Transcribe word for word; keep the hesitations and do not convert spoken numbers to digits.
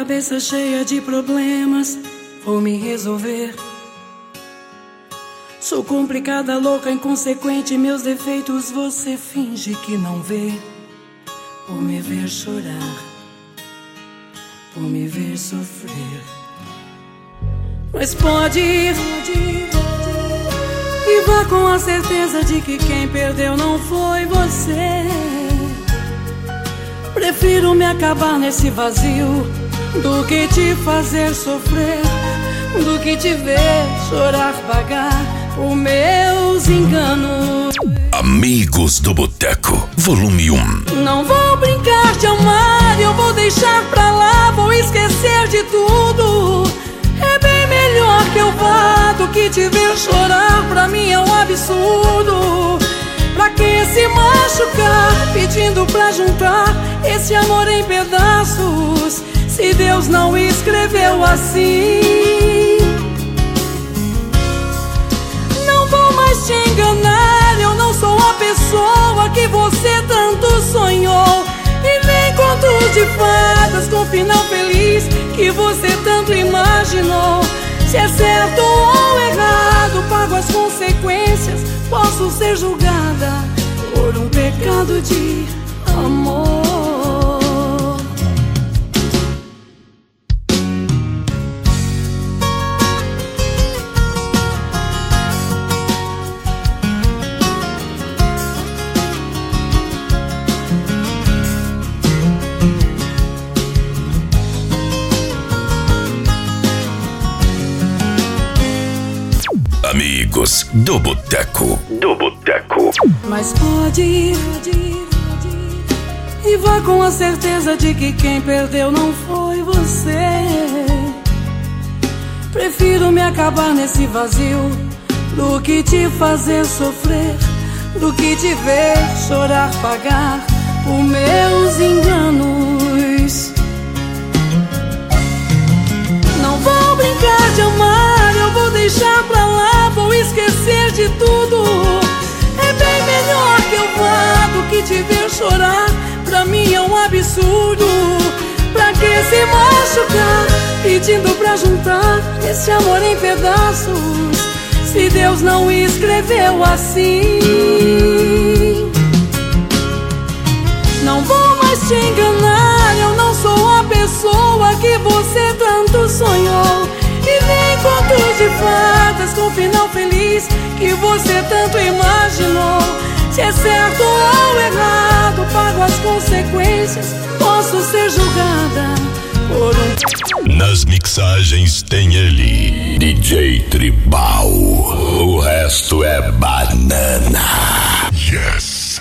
cabeça cheia de problemas, vou me resolver. Sou complicada, louca, inconsequente, meus defeitos você finge que não vê. Por me ver chorar, por me ver sofrer. Mas pode ir, e vá com a certeza de que quem perdeu não foi você. Prefiro me acabar nesse vazio do que te fazer sofrer, do que te ver chorar, pagar os meus enganos. Amigos do Boteco, volume um. Não vou brincar de amar, eu vou deixar pra lá, vou esquecer de tudo. É bem melhor que eu vá do que te ver chorar, pra mim é um absurdo. Pra que se machucar, pedindo pra juntar esse amor em pedaços, se Deus não escreveu assim? Não vou mais te enganar, eu não sou a pessoa que você tanto sonhou, e nem contos de fadas com final feliz que você tanto imaginou. Se é certo ou errado, pago as consequências, posso ser julgada por um pecado de amor. Amigos do Boteco, do Boteco. Mas pode ir, e vá com a certeza de que quem perdeu não foi você. Prefiro me acabar nesse vazio do que te fazer sofrer, do que te ver chorar, pagar os meus enganos. Não vou brincar de amar, eu vou deixar pra lá, vou esquecer de tudo. É bem melhor que eu vá do que te ver chorar, pra mim é um absurdo. Pra que se machucar, pedindo pra juntar esse amor em pedaços, se Deus não escreveu assim? Não vou mais te enganar, eu não sou a pessoa que você tanto sonhou, e nem contos de fadas com final feliz que você tanto imaginou. Se é certo ou errado, pago as consequências, posso ser julgada por um... Nas mixagens tem ele, D J Tribal. O resto é banana. Yes.